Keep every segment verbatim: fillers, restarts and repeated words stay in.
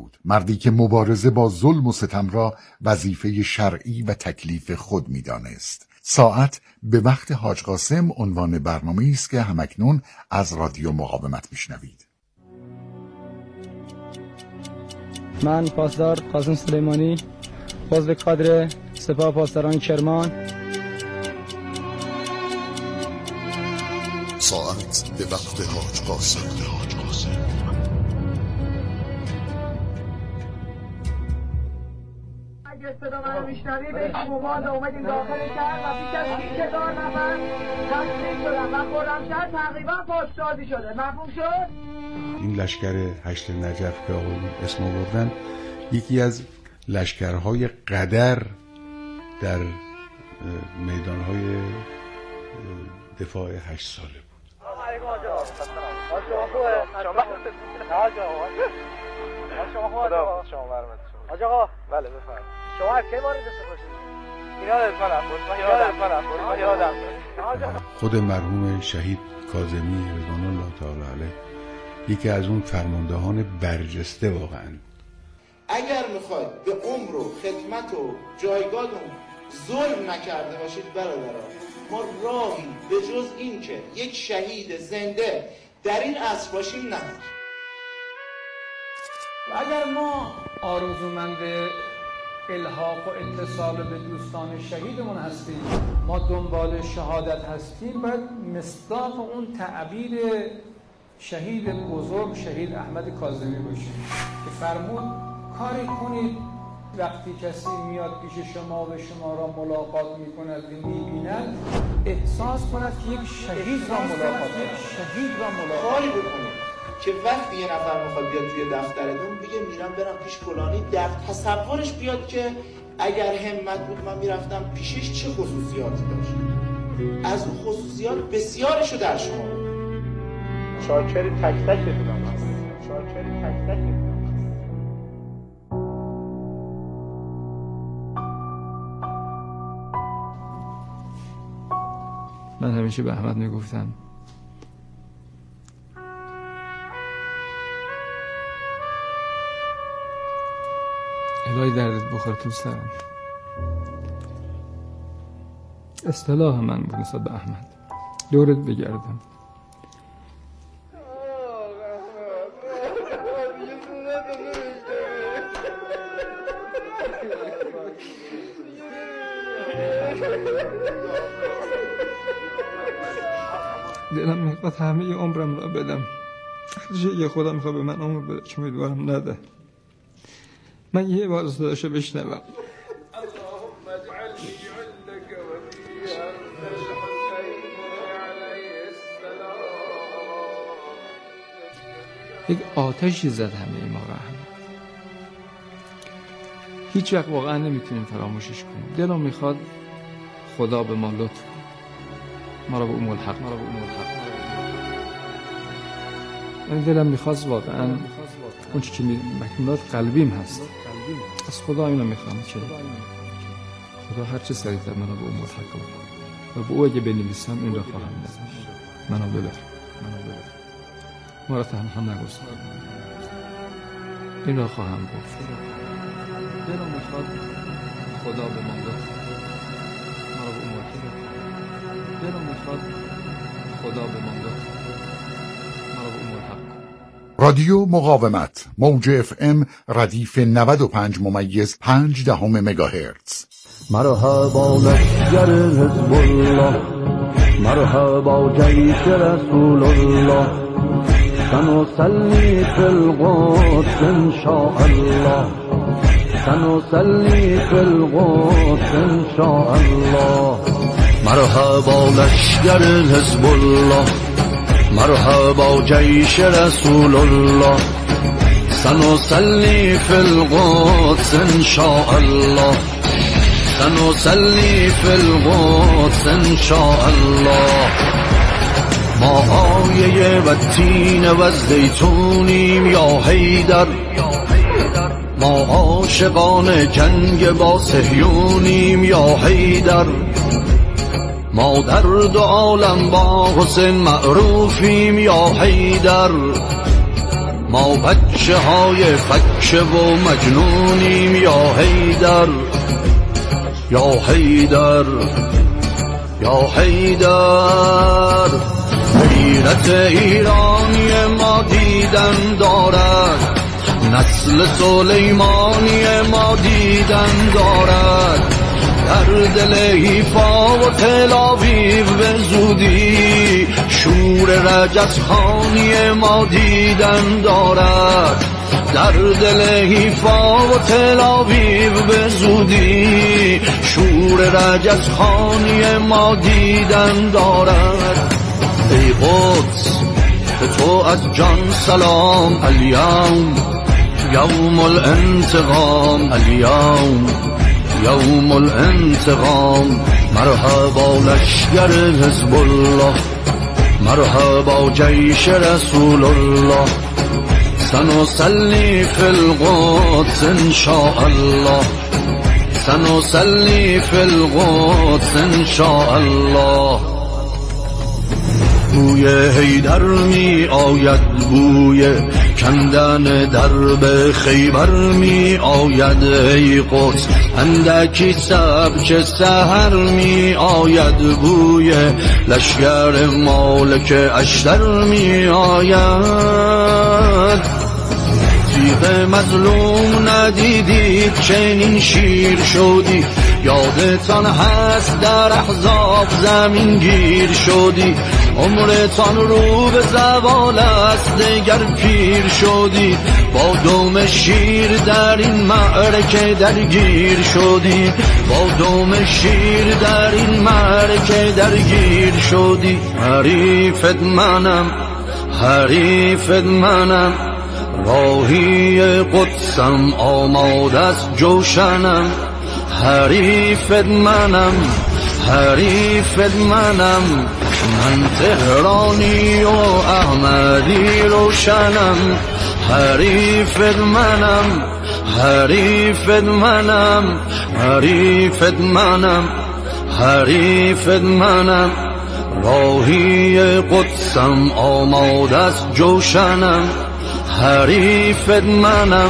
بود، مردی که مبارزه با ظلم و ستم را وظیفه شرعی و تکلیف خود می‌دانست. ساعت به وقت حاج قاسم عنوان برنامه‌ای است که همکنون از رادیو مقاومت میشنوید. من پاسدار قاسم سلیمانی، عضو کادر سپاه پاسداران کرمان. ساعت به وقت حاج قاسم. اگه صدا منو میشنوی به موماد اومدیم داخل شهر و بیش از بیش هزار نفر تشریف شدن و خرمشهر تقریبا پاکسازی شده. مفهوم شد؟ این لشکر هشت نجف که آقای اسم آوردن یکی از لشکرهای قدر در میدانهای دفاع هشت ساله بود. حاج آقا بله بفرمایید. شما از کی وارد سپاه شدید؟ یادت من یادم یادم خود مرحوم شهید کاظمی رضوان الله تعالی علیه یکی از اون فرماندهان برجسته واقعا. اگر میخواید به عمر و خدمت و جایگاهتون ظلم نکرده باشید برادران، ما راهی به جز این که یک شهید زنده در این عصر باشیم نداریم. اگر ما آرزومند الحاق و اتصال به دوستان شهیدمون هستیم، ما دنبال شهادت هستیم، باید مصداق اون تعبیر شهید بزرگ شهید احمد کاظمی باشیم که فرمود کاری کنید وقتی کسی میاد پیش شما و شما را ملاقات میکند و میبیند احساس کند که یک شهید را ملاقات یک شهید را ملاقات بکنید که وقتی یه نفر میخواد بیاد توی دفترتون بگه میرم برم پیش فلانی، در تصورش بیاد که اگر همت بود من میرفتم پیشش چه خصوصیاتی داشت. از اون خصوصیات بسیارشو در شما بود. شاکری تک تکتونم هست. شاکری تک تکتونم. من همیشه به احمد میگفتم الهی دردت بخوره تو سرم. اصطلاح من بود نسبت به احمد، دورت بگردم. دلم میخواد همه عمرم را بدم، هرچی خدا میخواد به من عمر بده، چون امیدوارم نده. من یه بار صداشو بشنوم. یک آتشی زد همه ما را. هیچ وقت واقعا نمیتونیم فراموشش کنیم. دلم میخواد خدا به ما لطف کنه، ما را به اون ملحق ما را به اون ملحق من دلم میخواست واقعا اون چی که مکمولات قلبیم هست از خدا اینو میخوام که خدا هر چه سریعتر منو به اون ملحق کنه و به او اگه بنویسم این را خواهم نوشت. منو ببر منو ببر ما را تنها نگذار، این را خواهم گفت. دلم میخواد خدا به ما لطف کنه، ما را به اون ملحق کنه. دلم میخواد خدا به ما لطف کنه، ما را به اون ملحق کنه. رادیو مقاومت موج اف ام ردیف نود و پنج ممیز پنج دهم مگاهرتز. مرحبا لشکر حزب الله، مرحبا جیش رسول الله، سنصلي في القدس ان شاء الله، سنصلي في القدس ان شاء الله. مرحبا لشکر حزب الله، مرحبا جیش رسول الله، سنصلي في القدس ان شاء الله، سنصلي في القدس ان شاء الله. ما آیه و تین و زیتونیم یا حیدر، ما عاشقان جنگ با صهیونیم یا حیدر، ما در دو عالم با حسین معروفیم یا حیدر، ما بچه های فکه و مجنونیم یا حیدر یا حیدر یا حیدر. غیرت ایرانی ما دیدن دارد، نسل سلیمانی ما دیدن دارد. در دل حیفا و تل‌آویو به زودی شور رجزخانی ما دیدن دارد. در دل حیفا و تل‌آویو به زودی شور رجزخانی ما دیدن دارد. ای قدس به تو از جان سلام، الیوم یوم الانتقام، الیوم یوم الانتقام. مرحبا لشگر حزب الله، مرحبا جیش رسول الله. سنصلي في القدس إن شاء الله، سنصلي في القدس إن شاء الله. بوی حیدر می آید، بوی کندن درب خیبر می آید. ای قدس اندکی سبک سحر می آید، بوی لشگر مالک اشتر می آید. تیغ مظلوم ندیدید چنین شیر شدی، یادتان هست در احزاب زمین گیر شدی. عمرتان رو به زوال است دگر پیر شدی، با دوم شیر در این معرکه درگیر شدی، با دوم شیر در این معرکه درگیر شدی. حریفت منم، حریفت منم، راهی قدسم آماده است جوشنم. حریفت منم، حریفت منم، من تهرانی و احمدی روشنم. حریفت منم، حریفت منم، حریفت منم، حریفت منم، راهی قدسم آماده است جوشنم. حریفت منم،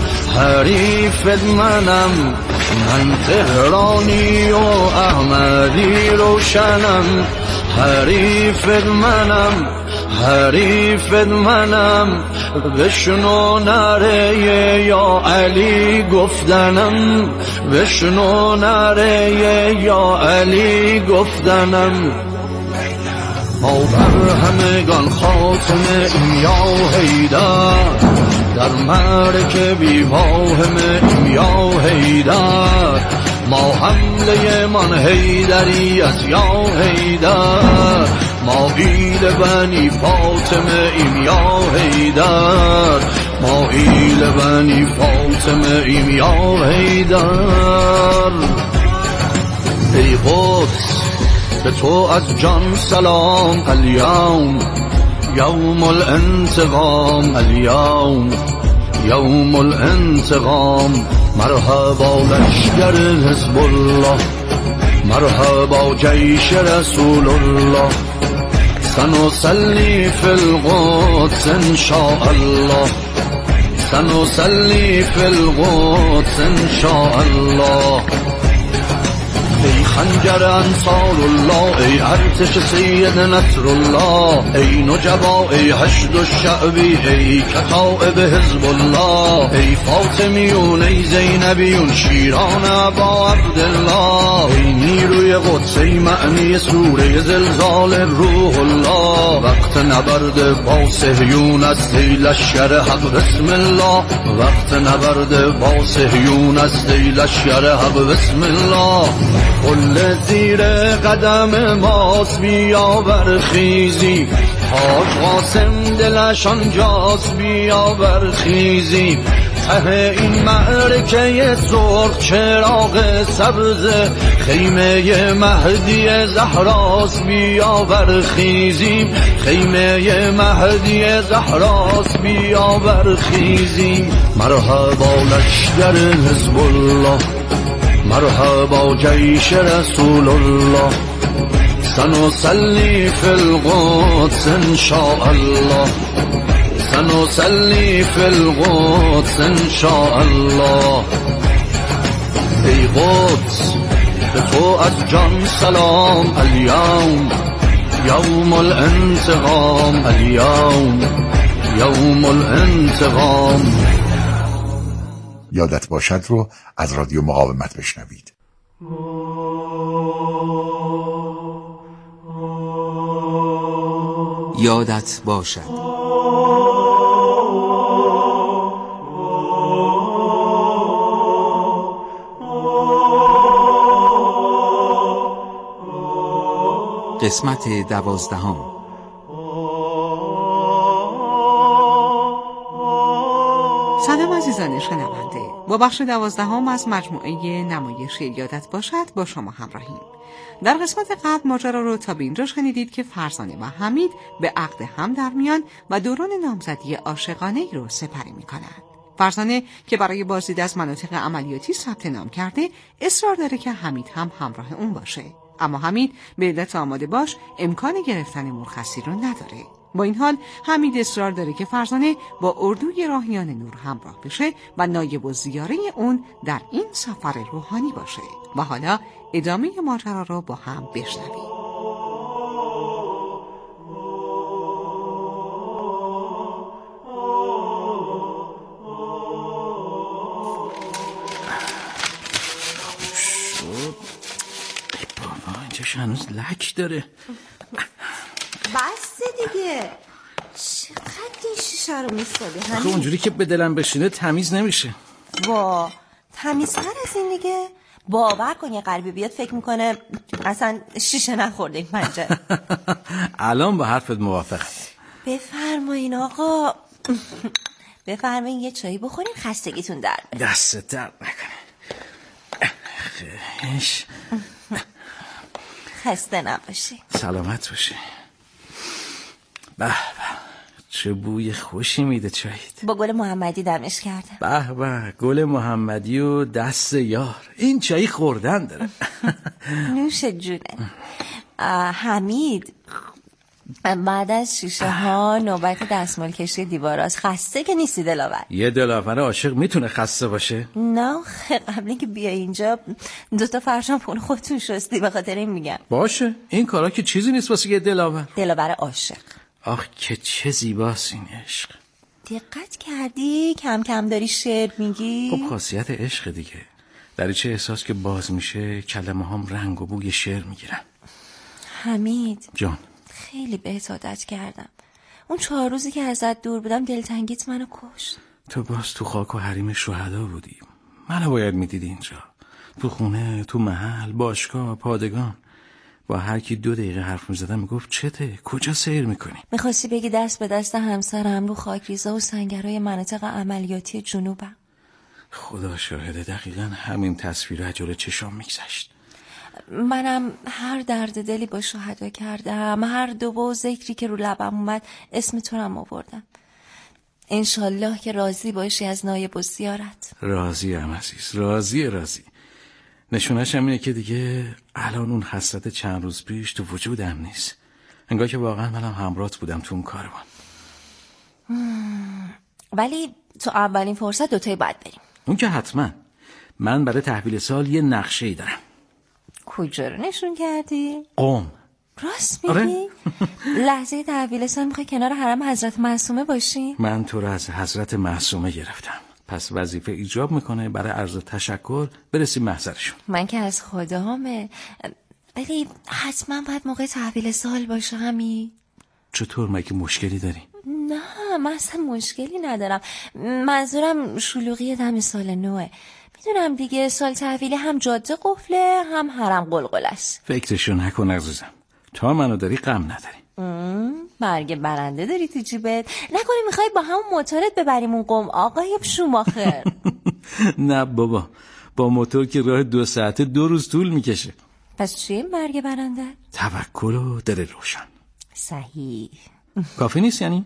حریفت منم، من تهرانی و احمدی روشنم. حریفت منم، حریفت منم، بشنو نره یا علی گفتنم، بشنو نره یا علی گفتنم. ما بر همگان خاتمه ایم یا حیدر، در معرکه بی واهمه ایم یا حیدر. ما حمله من حیدری از یا حیدر، ما ایل بنی فاطمه ایم یا حیدر، ما ایل بنی فاطمه ایم یا حیدر. ای قدس به تو از جان سلام، الیوم یوم الانتقام، الیوم یوم الانتقام. مرحبا لشگر حزب الله، مرحبا جیش رسول الله. سنصلي في القدس إن شاء الله، سنصلي في القدس إن شاء الله. ای خنجر انصار الله، ای ارتش سید نصر الله، ای نجبا، ای حشد الشعبی، ای کتائب حزب الله، ای فاطمیون، ای زینبیون، شیران ابا عبدالله، ای نیروی قدس، ای معنی سوره زلزال روح الله. وقت نبرد با صهیون است ای لشکر حق بسم الله، وقت نبرد با صهیون است ای لشکر حق بسم الله. کل زیر قدم ماست بیا برخیزی، حاج قاسم دلش آنجاست بیا برخیزی. ته این معرکه سرخ چراغ سبز خیمه مهدی زهراست بیا برخیزیم، خیمه مهدی زهراست بیا برخیزیم. مرحبا لشگر حزب الله، مرحبا جیش رسول الله. سنصلي في القدس إن شاء الله، سنصلي في القدس ان شاء الله. ای قدس به تو از جان سلام. الیوم یوم الانتقام. الیوم یوم الانتقام. یادت باشد رو از رادیو مقاومت بشنوید. یادت باشد. قسمت دوازدهم. سلام عزیزان شنونده، با بخش دوازدهم از مجموعه نمایش یادت باشد با شما همراهیم. در قسمت قبل ماجرا رو تا به اینجا شنیدید که فرزانه و حمید به عقد هم در میان و دوران نامزدی عاشقانه‌ای رو سپری می‌کنند. فرزانه که برای بازدید از مناطق عملیاتی ثبت نام کرده اصرار داره که حمید هم همراه اون باشه، اما حمید به علت آماده باش امکان گرفتن مرخصی رو نداره. با این حال حمید اصرار داره که فرزانه با اردوی راهیان نور همراه بشه و نایب الزیاره اون در این سفر روحانی باشه. و حالا ادامه ماجرا رو با هم بشنویم. هنوز لک داره. بس دیگه، چقدر این شیشه رو میسابی همین؟ آخه اونجوری که به دلم بشینه تمیز نمیشه. وا تمیزتر از این دیگه. باور کن یه غریبه بیاد فکر میکنه اصلا شیشه نخورده این پنجره. الان با حرفت موافقم. بفرمایین آقا. بفرمایین یه چایی بخورین خستگیتون در بره. دستت درد نکنه. خیش خسته نباشی. سلامت باشی. به به چه بوی خوشی میده چایید. با گل محمدی دمش کردم. به به گل محمدی و دست یار. این چایی خوردن داره. نوش جونه. حمید بعد از شیشه ها نوبت دستمال کشی دیواراست. خسته که نیستی دلاور؟ یه دلاور عاشق میتونه خسته باشه؟ نه قبل اینکه بیای اینجا دوتا فرشان پون خودتون شستی، به خاطر این میگم. باشه این کارا که چیزی نیست واسه یه دلاور. دلاور عاشق. آخ که چه زیباست این عشق. دقت کردی کم کم داری شعر میگی؟ خب خاصیت عشق دیگه. دریچه احساس که باز میشه کلمه هم رنگ و بوی شعر میگیرن. حمید جان خیلی بهت عادت کردم. اون چهار روزی که ازت دور بودم دلتنگیت منو کشت. تو باز تو خاک و حریم شهدا بودی. منو باید میدیدی اینجا، تو خونه، تو محل، باشگاه، پادگان. با هر کی دو دقیقه حرف میزدم میگفت چته؟ کجا سیر میکنی؟ میخواستی بگی دست به دست همسرم رو خاکریزا و سنگرهای مناطق عملیاتی جنوبم. خدا شاهده دقیقا همین تصویر جلوی چشام میگذشت. منم هر درد دلی با شهدا کردم، هر دعا و ذکری که رو لبم اومد اسم تو رو آوردم. انشالله که راضی باشی از نایب الزیارت. راضی ام عزیز، راضی راضی. نشونش هم اینه که دیگه الان اون حسرت چند روز پیش تو وجودم نیست. انگار که واقعا منم همراهت بودم تو اون کاروان. ولی تو اولین فرصت دوتایی باید بریم. اون که حتما. من برای تحویل سال یه نقشه‌ای دارم. کجا رو نشون کردی؟ قم. راست میگی؟ لحظه تحویل سال میخوای کنار حرم حضرت معصومه باشی؟ من تو رو از حضرت معصومه گرفتم، پس وظیفه ایجاب میکنه برای عرض تشکر برسیم محضرشون. من که از خدامه، ولی حتما باید موقع تحویل سال باشه. همی چطور؟ مگه مشکلی داری؟ نه من اصلا مشکلی ندارم. منظورم شلوغی دم سال نوه. میدونم دیگه سال تحویلی هم جاده قفله هم حرم قلقل است. فکرشو نکن عزیزم، تا منو داری غم نداری. مرگ برنده داری تو جیبت؟ نکنی میخوای با همون موتورت ببریمون قم آقای شوماخر؟ نه بابا، با موتور که راه دو ساعته دو روز طول میکشه. پس چیه مرگ برنده؟ توکل و دل روشن. صحیح. کافی نیست یعنی؟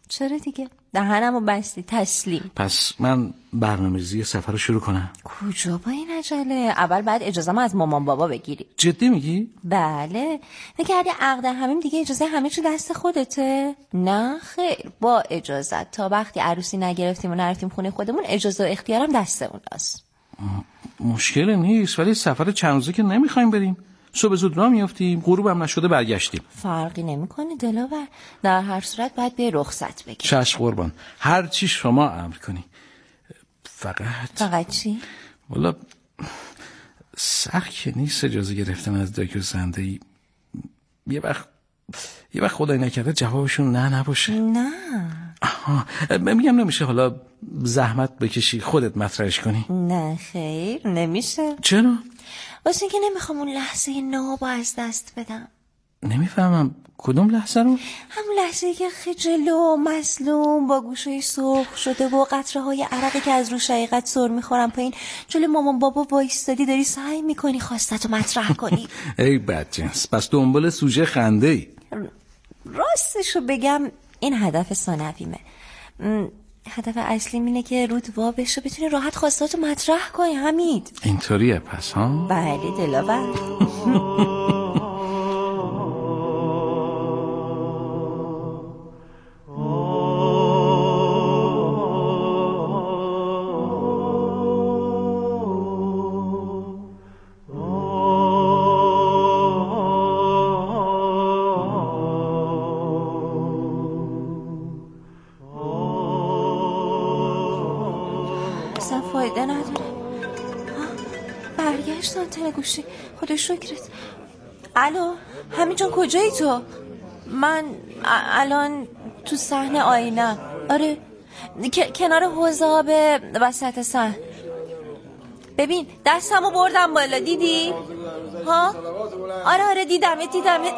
چرا دیگه؟ دهنمو بستی. تسلیم. پس من برنامه‌ریزی سفر رو شروع کنم؟ کجا با این عجله؟ اول بعد اجازه‌م از مامان بابا بگیری. جدی میگی؟ بله. نگردی عقد همیم دیگه اجازه همه چی دست خودته؟ نه خیر، با اجازت تا وقتی عروسی نگرفتیم و نرفتیم خونه خودمون اجازه و اختیارم دستمون است. مشکل نیست، ولی سفر چند روزه که نمیخوایم بریم. صبح زود راه میافتیم، غروب هم نشده برگشتیم. فرقی نمیکنه دلاور، در هر صورت باید به رخصت بگیری. چشم قربان، هر چی شما امر کنی. فقط فقط چی؟ والا سخت که نیست اجازه گرفتن از دکتر زنده‌ای. یه وقت یه وقت خدای نکرده جوابشون نه نباشه. نه آها، میگم نمیشه حالا زحمت بکشی خودت مطرحش کنی؟ نه خیر نمیشه. چرا؟ واسه اینکه نمیخوام اون لحظه نابو از دست بدم. نمیفهمم کدوم لحظه رو؟ همون لحظه که خجل و مظلوم با گوشه‌ای سرخ شده و قطره های عرقی که از رو شقیقت سر میخورم پایین جلوی مامان بابا وایستادی داری سعی میکنی خواستتو مطرح کنی. ای بدجنس، پس دنبال سوژه خنده ای. راستشو بگم این هدف ثانویمه. هدف اصلیم اینه که رود وا بشه بتونی راحت خواستاتو مطرح کنی. حمید اینطوریه پس ها؟ بله دلاور. فایده نداره. برگشت آنتن گوشی. خدا شکرت. الو همین جان کجایی تو؟ من الان تو صحن آینه. آره کنار حوض آب وسط صحن. ببین دستمو بردم بالا دیدی؟ ها؟ آره آره دیدمت دیدمت.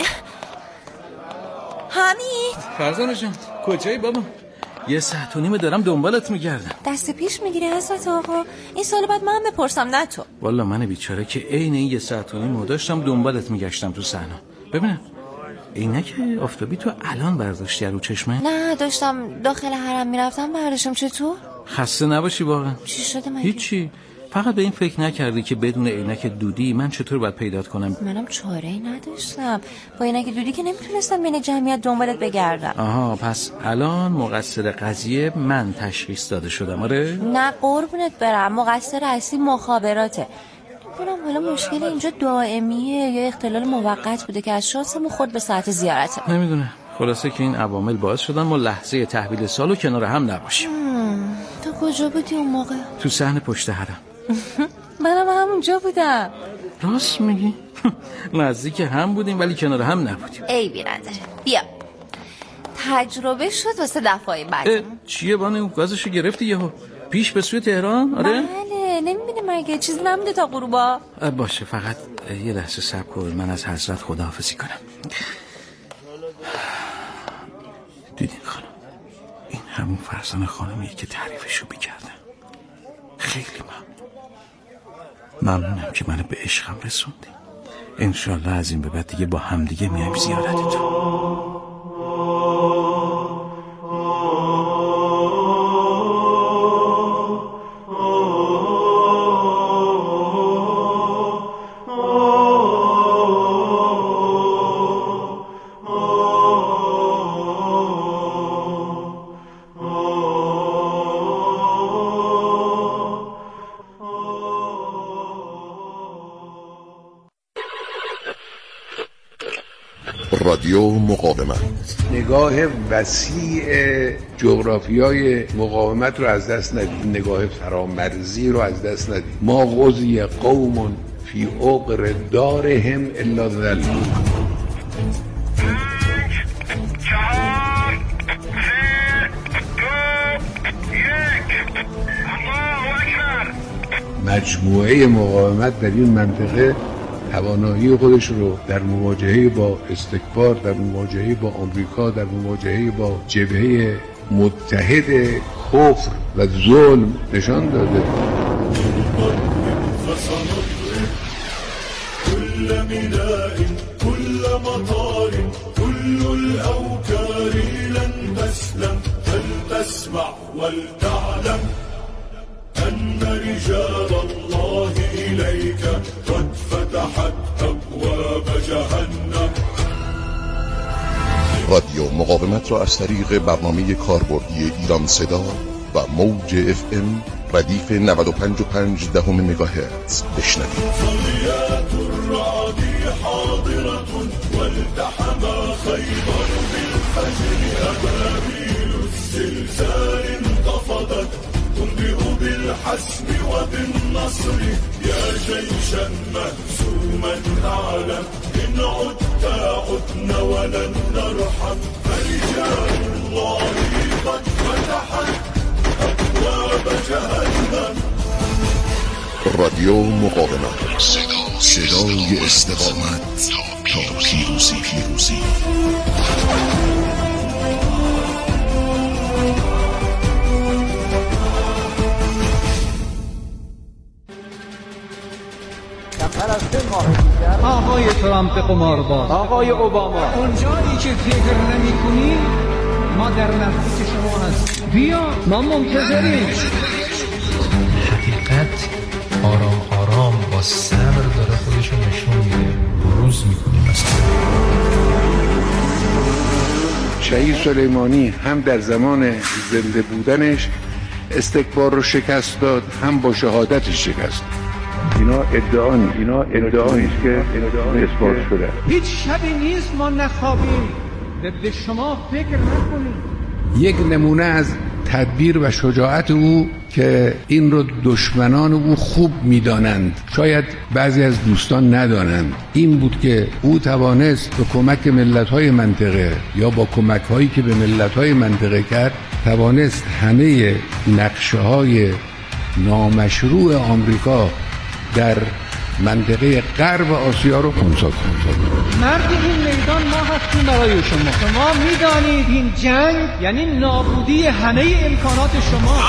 حمید فرزانه جان کجایی بابا؟ یه ساعت و نیمه دارم دنبالت میگردم. دست پیش میگیری حضرت آقا؟ این سال بعد من بپرسم نه تو. والا من بیچاره که عین این یه ساعت و نیمه داشتم دنبالت میگشتم تو صحنه. ببینم عینک آفتابی تو الان برداشتی رو چشمه؟ نه داشتم داخل حرم میرفتم برداشتم. چطور؟ خسته نباشی واقعا. چی شده مگه؟ هیچی، فقط به این فکر نکردی که بدون عینک دودی من چطور باید پیدات کنم؟ منم چاره‌ای نداشتم. با عینک دودی که نمیتونستم بین جمعیت دنبالت بگردم. آها پس الان مقصر قضیه من تشخیص داده شدم. آره؟ نه قربونت برم، مقصر اصلی مخابراته. کنم حالا مشکل اینجا دائمیه یا اختلال موقت بوده که از شانسمون خورد به ساعت زیارته. نمیدونه. خلاصه که این عوامل باعث شدن ما لحظه تحویل سالو کنار هم نباشیم. تو کجا بودی اون موقع؟ تو صحن پشت حرم. منم همونجا بودم. راست میگی؟ نزدیک هم بودیم ولی کنار هم نبودیم. ای بی نداره. بیا تجربه شد واسه دفعه بعد. چیه بانه اون گازشو گرفتی یهو پیش به سوی تهران؟ آره؟ بله نمیبینی مگه چیزی نمیده تا غروبا؟ باشه فقط یه لحظه صبر کن من از حضرت خداحافظی کنم. دیدین خانم این همون فرزانه خانمیه که تعریفشو میکردم. خیلی ممنون ممنونم که منو به عشقم رسوندی. انشالله از این به بعد دیگه با هم دیگه میایم زیارتتون. رادیو مقاومت نگاه وسیع جغرافیای مقاومت رو از دست ندید، نگاه فرامرزی رو از دست ندید. ما غزی قوم فی عقر دارهم الا ذلوا. مجموعه مقاومت در این منطقه توانایی خودش رو در مواجهه با استکبار، در مواجهه با آمریکا، در مواجهه با جبهه متحد کفر و ظلم نشان داده. كل مطار كل الأوكار لن تسلم فلتسمع ولتعلم أن رجال الله إليك قد فتحت أبواب جهنم. رادیو مقاومت را از طریق برنامه کاربردی ایران صدا و موج اف ام ردیف نود و پنج و پنج دهم مگاهرتز بشنوید. صليات الرعد حاضرة والتحم خيبر بالفجر أبابيل الزلزال انتفضت تنبئ بالحسم وبالنصر يا جيشا مهزوما أعلم إن عدت عدنا ولن نرحم فرجال الله قد فتحت أبواب جهنم. رادیو مقاومت، صدای استقامت تا پیروزی پیروزی. آقای ترامپ قمارباز، آقای اوباما، اونجایی که فکر نمی کنی ما در نزدیک شما هست. بیا ما منتظریم. حقیقت آرام آرام با صبر داره خودشو نشون میده، بروز میکنه. مثلا شهید سلیمانی هم در زمان زنده بودنش استکبار رو شکست داد، هم با شهادتش شکست. اینا ادعا نیست، اینا ادعا نیست که اثبات شده. هیچ شبی نیست ما نخوابیم، به شما فکر نکنیم. یک نمونه از تدبیر و شجاعت او که این رو دشمنان او خوب میدانند، شاید بعضی از دوستان ندانند، این بود که او توانست به کمک ملت‌های منطقه یا با کمک‌هایی که به ملت‌های منطقه کرد، توانست همه نقشه‌های نامشروع آمریکا در منطقه غرب آسیا رو خنثی کنه. مرد این میدان ما هستیم برای شما. شما میدانید این جنگ یعنی نابودی همه امکانات شما.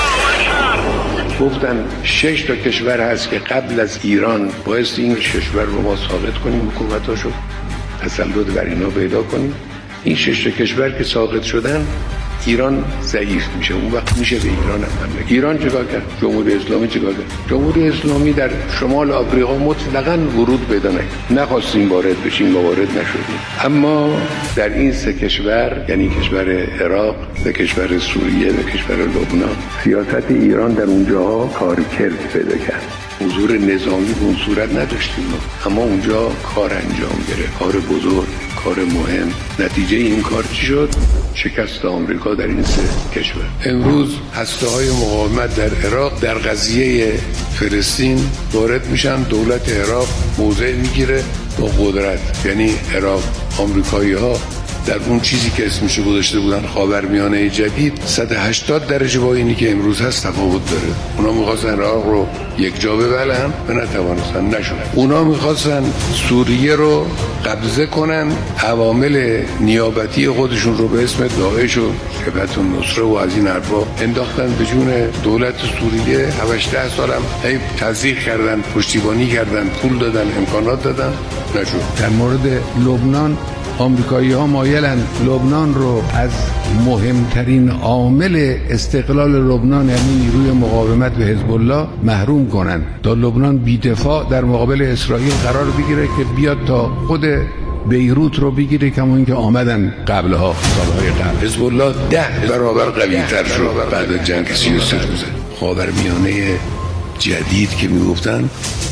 گفتن شش تا کشور هست که قبل از ایران باعث این کشور رو ما ساقط کنیم، حکومتاشو تسلط بر اینا پیدا کنیم. این شش تا کشور که ساقط شدن، ایران ضعیف میشه، اون وقت میشه به ایران هم حمله. ایران چیکار کرد؟ جمهوری اسلامی چیکار کرد؟ جمهوری اسلامی در شمال آفریقا مطلقاً ورود پیدا نکرد. نخواستیم وارد بشیم و وارد نشدیم. اما در این سه کشور، یعنی کشور عراق، و کشور سوریه و کشور لبنان، سیاست ایران در اونجاها کارکرد پیدا کرد. حضور نظامی به اون صورت نداشتیم، اما اونجا کار انجام گرفت، کار بزرگ، کار مهم. نتیجه این کار چی شد؟ شکست آمریکا در این سه کشور. امروز هسته‌های مقاومت در عراق در قضیه فلسطین وارد میشن، دولت عراق موضع میگیره با قدرت. یعنی عراق، آمریکایی‌ها در اون چیزی که اسمشو گذاشته بودن خاورمیانه جدید صد و هشتاد درجه با اینی که امروز هست تفاوت داره. اونا می‌خواستن عراق رو یک جا ببلن و نتوانستن، نشد. اونا می‌خواستن سوریه رو قبضه کنن، عوامل نیابتی خودشون رو به اسم داعش و جبهت النصره و از این حرفا انداختن به جون دولت سوریه. هشت ده سالم هی تزریق کردن، پشتیبانی کردن، پول دادن، امکانات دادن، نشد. در مورد لبنان آمریکایی ها مایلن لبنان رو از مهمترین عامل استقلال لبنان، یعنی نیروی مقاومت به حزب الله، محروم کنن تا لبنان بی‌دفاع در مقابل اسرائیل قرار بگیره که بیاد تا خود بیروت رو بگیره، کما اینکه آمدن قبلها، سالهای قبل. حزب الله ده برابر قوی‌تر شد بعد از جنگ سی و سه روزه. خاورمیانه جدید که میگفتن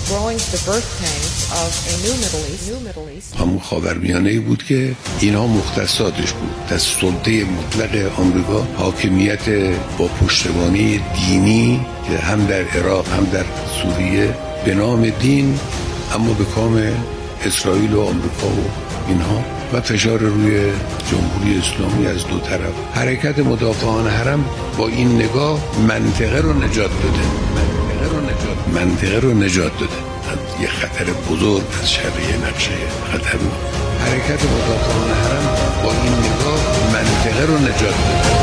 همون خاورمیانه‌ای بود که اینها مختصاتش بود. دست سلطه مطلق آمریکا، حاکمیت با پشتیبانی دینی که هم در عراق هم در سوریه به نام دین، اما به کام اسرائیل و آمریکا و اینها، و فشار روی جمهوری اسلامی از دو طرف. حرکت مدافعان حرم با این نگاه منطقه رو نجات داده. منطقه رو نجات منطقه رو نجات داده. یه خطر بزرگ از شر یه نقشه خطر. حرکت مدافعان حرم با این نگاه منطقه رو نجات داده.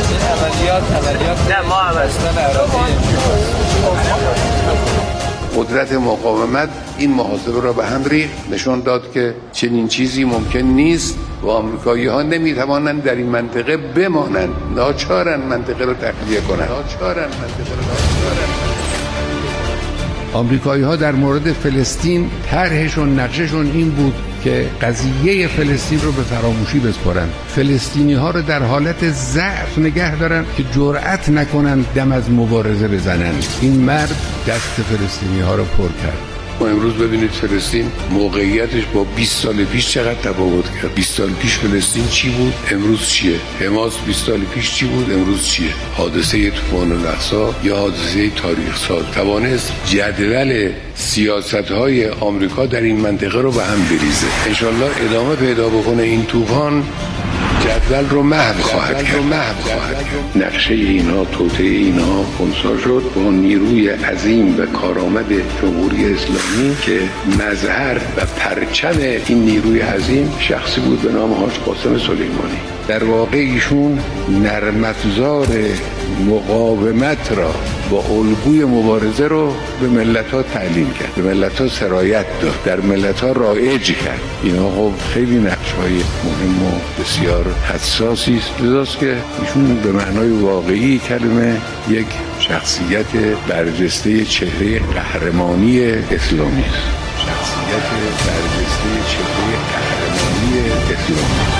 عملیات عملیات نه ما هم اصلا عراقی قدرت مقاومت این محاسبه را به هم ریخت، نشان داد که چنین چیزی ممکن نیست و آمریکایی‌ها نمی‌توانند در این منطقه بمانند، ناچارن منطقه را تخلیه کنند. ناچارن منطقه را ناچارن. آمریکایی‌ها در مورد فلسطین طرحشون، نقششون این بود که قضیه فلسطین رو به فراموشی بسپارن، فلسطینی‌ها رو در حالت ضعف نگه دارن که جرأت نکنن دم از مبارزه بزنن. این مرد دست فلسطینی‌ها رو پر کرد. ما امروز ببینید فلسطین موقعیتش با بیست سال پیش چقدر تفاوت کرد. بیست سال پیش فلسطین چی بود؟ امروز چیه؟ حماس بیست سال پیش چی بود؟ امروز چیه؟ حادثه طوفان الاقصی یا حادثه تاریخ ساز توانست جدول سیاست‌های آمریکا در این منطقه رو به هم بریزه. انشالله ادامه پیدا بکنه این طوفان، جدول رو محو خواهد کرد. نقشه اینها، توطئه اینها خنثی شد با نیروی عظیم و کارآمد جمهوری اسلامی که مظهر و پرچم این نیروی عظیم شخصی بود به نام حاج قاسم سلیمانی. در واقع ایشون نرم‌افزار مقاومت را با الگوی مبارزه رو به ملت‌ها تعلیم کرد، به ملت‌ها سرایت داد، در ملت‌ها رایج کرد. اینا خب خیلی نقش‌های مهم و بسیار حساسی است، لذاست که ایشون به معنای واقعی کلمه یک شخصیت برجسته چهره قهرمانی اسلامی است. شخصیت برجسته چهره قهرمانی اسلامی.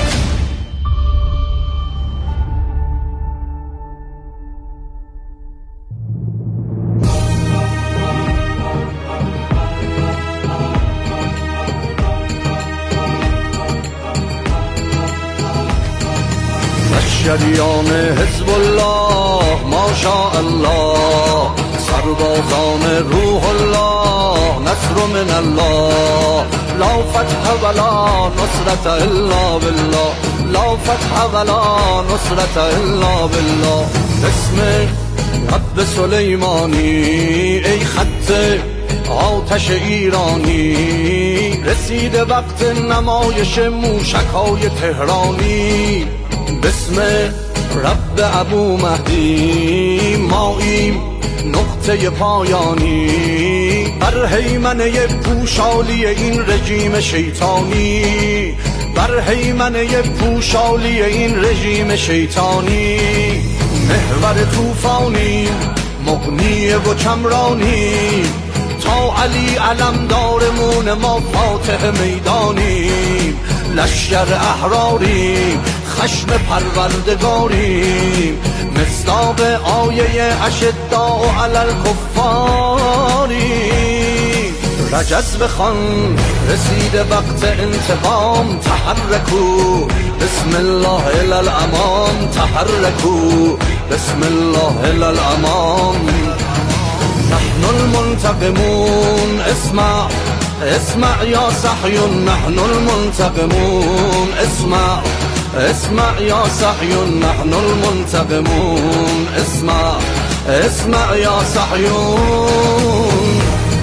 شریان حزب الله ماشاءالله، سربازان روح الله، نصر من الله، لا فتح ولا نصرت الا بالله، لا فتح ولا نصرت الا بالله. اسم رب سلیمانی ای خط آتش ایرانی، رسیده وقت نمایش موشک‌های تهرانی. بسم رب ابو مهدی ماییم نقطه پایانی، بر هیمنه پوشالی این رژیم شیطانی، بر هیمنه پوشالی این رژیم شیطانی. محور طوفانی مغنی و کمرانی، تا علی علمدارمون ما فاتح میدانی. لشکر احراری خشم پروردگاریم، مصداق آیه اشداء علی الکفاری. رجز بخوان رسیده وقت انتقام، تحرکو بسم الله الی الامام، تحرکو بسم الله الی الامام. نحن المنتقمون اسمع اسمع یا صحیون، نحن المنتقمون اسمع اسمع یا صحیون، نحن المنتقمون اسمع اسمع یا صحیون.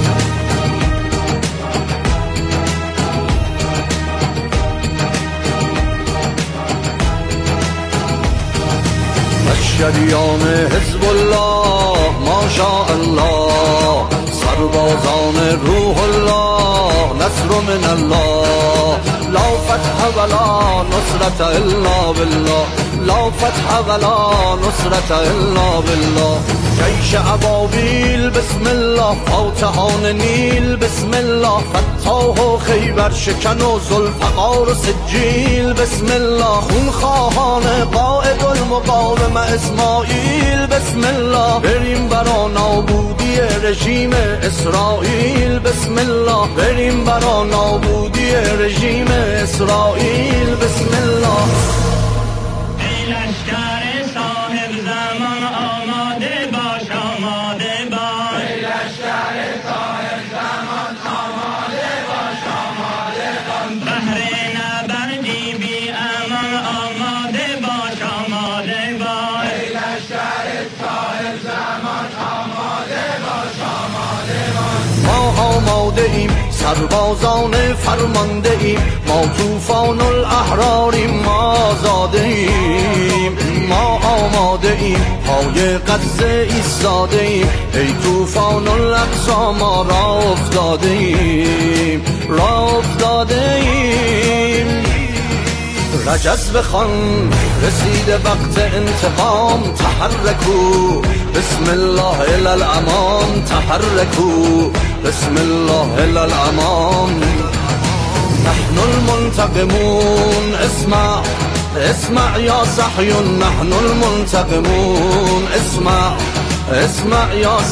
شریان حزب الله ماشاءالله، سربازان روح الله، نصر من الله، لا فتح ولا نصرت الا بالله، لا فتح ولا نصرت الا بالله. جیش ابابیل بسم الله، فاتحان نیل بسم الله، فتاح و خیبر شکن و ذوالفقار و سجیل بسم الله. خونخواهان قائد المقاومه اسماعیل بسم الله، بریم برا نابودی رژیم اسرائیل بسم الله، بریم برا نابودی رژیم اسرائیل بسم الله. ای لشکر صاحب زمان آماده باش، آماده باش. ای لشکر صاحب زمان آماده باش، آماده باش. بهر نبردی بی امان آماده باش، آماده باش. ای لشکر صاحب زمان آماده باش، آماده باش. ما آماده ایم سربازان فرمانده ایم، ما طوفان الاحراریم، ما آزاده ایم، ما آماده ایم، پای غزه ایستاده ایم، ای طوفان الاقصا ما را افتاده ایم، را افتاده ایم. رجز بخوان رسیده وقت انتقام، تحرکو بسم الله الی الامام، تحرکو بسم الله الی الامام. نحن المنتقمون اسمع اسمع یا صحیون، نحن المنتقمون اسمع اسمع یا